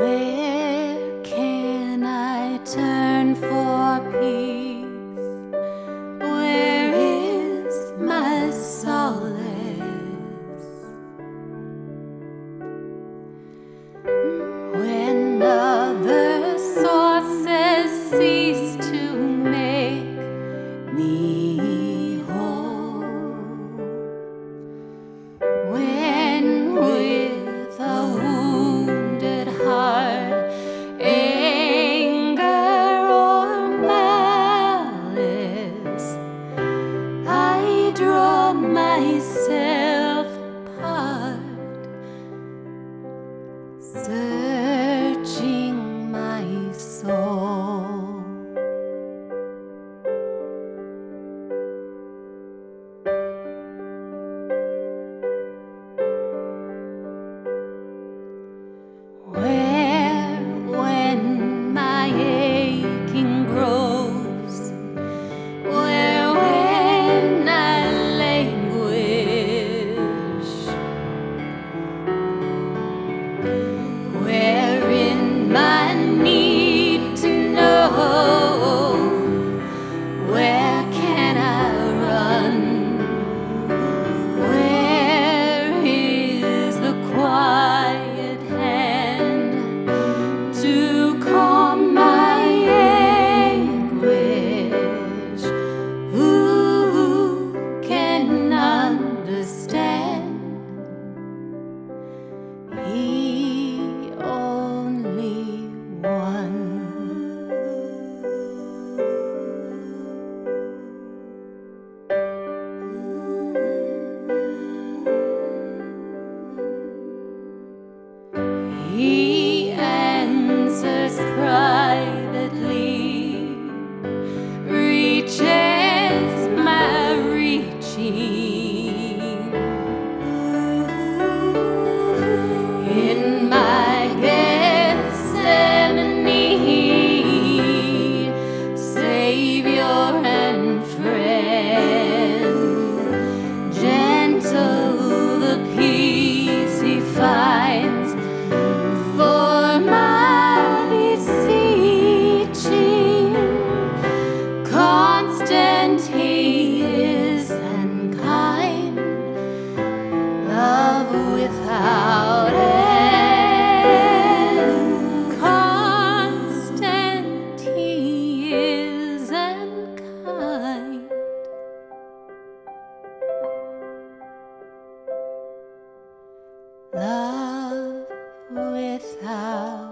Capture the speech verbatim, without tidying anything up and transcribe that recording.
Where can I turn for peace? Where is my solace? When other sources cease to make me whole, when with a wounded heart, anger or malice, I draw myself apart, searching my soul. Where, when my aching grows, where, when I languish, where in my need to know, where can I run? Where is the quiet hand to calm my anguish? Who can understand? He only one. He answers privately, reaches my reaching. In my Gethsemane, Savior and friend, gentle the peace he finds for my beseeching. Constant he is and kind, love without end. Constant he is and kind, love without